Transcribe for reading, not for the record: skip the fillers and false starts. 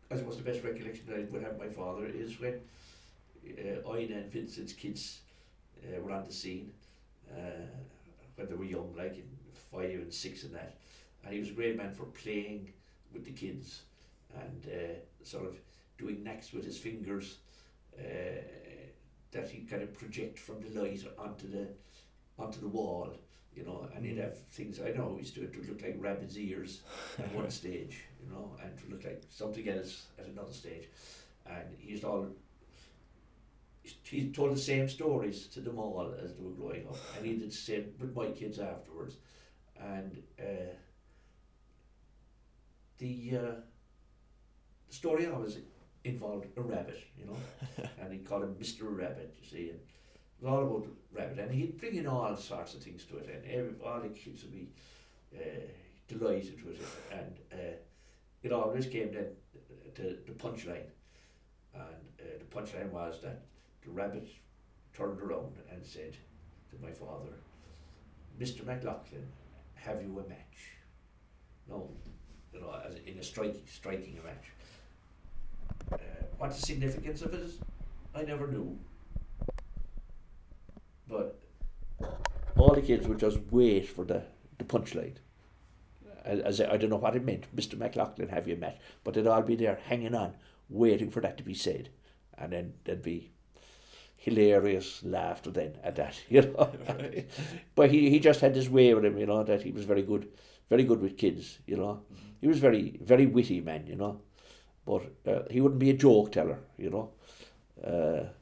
I suppose the best recollection that I would have of my father is when Ina and Vincent's kids were on the scene when they were young, like in 5 and 6 and that. And he was a great man for playing with the kids and sort of doing knacks with his fingers that he'd kind of project from the light onto the wall, you know, and he'd have things, I know, he used to it would look like rabbit's ears at one stage, you know, and it would look like something else at another stage. And he told the same stories to them all as they were growing up, and he did the same with my kids afterwards. And the story always involved a rabbit, you know, and he called him Mr. Rabbit, you see, and it was all about the rabbit, and he'd bring in all sorts of things to it, and all the kids would be delighted with it, and it always came then to the punchline, and the punchline was that the rabbit turned around and said to my father, "Mr. McLaughlin, have you a match?" No, you know, as in a striking a match. What the significance of it is, I never knew. But all the kids would just wait for the punchline. As I don't know what it meant, Mr. McLaughlin, have you a match? But they'd all be there hanging on, waiting for that to be said. And then there'd be hilarious laughter then at that, you know. Right. But he just had this way with him, you know, that he was very good with kids, you know. Mm-hmm. He was very, very witty man, you know. But he wouldn't be a joke teller, you know.